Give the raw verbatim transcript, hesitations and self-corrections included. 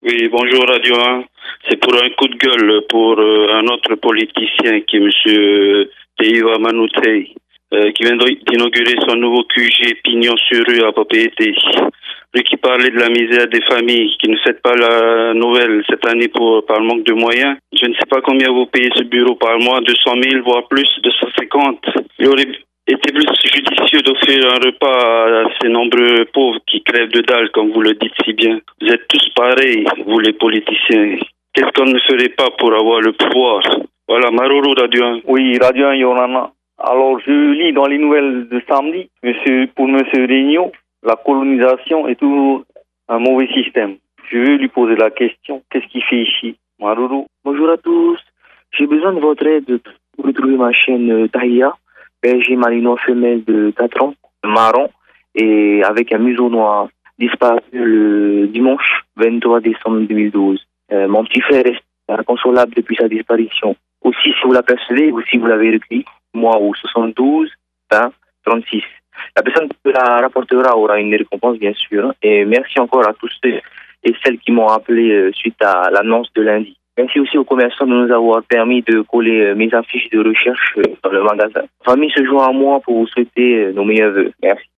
Oui, bonjour Radio un. C'est pour un coup de gueule pour euh, un autre politicien qui est M. Teiva Manutei, euh, qui vient d'inaugurer son nouveau Q G Pignon sur rue à Papeete. Lui qui parlait de la misère des familles qui ne fêtent pas la Noël cette année pour, par manque de moyens. Je ne sais pas combien vous payez ce bureau par mois, deux cent mille, voire plus, deux cent cinquante. Il aurait été plus judicieux d'offrir un repas à ces nombreux pauvres qui crèvent de dalle, comme vous le dites si bien. Vous êtes tous pareils, vous les politiciens. Qu'est-ce qu'on ne ferait pas pour avoir le pouvoir? Voilà, Maruru Radio un. Oui, Radio un, Yorana. Alors, je lis dans les nouvelles de samedi, monsieur, pour M. Regnault, la colonisation est toujours un mauvais système. Je veux lui poser la question, qu'est-ce qu'il fait ici? Maruru. Bonjour à tous. J'ai besoin de votre aide pour retrouver ma chienne euh, Tahia, berger malinois femelle de quatre ans, marron, et avec un museau noir, disparu le dimanche vingt-trois décembre deux mille douze. Euh, mon petit frère est inconsolable depuis sa disparition. Aussi, si vous l'apercevez ou si vous l'avez recueilli, moi au soixante-douze vingt trente-six. La personne qui la rapportera aura une récompense, bien sûr. Et merci encore à tous ceux et celles qui m'ont appelé suite à l'annonce de lundi. Merci aussi aux commerçants de nous avoir permis de coller mes affiches de recherche dans le magasin. La famille se joint à moi pour vous souhaiter nos meilleurs vœux. Merci.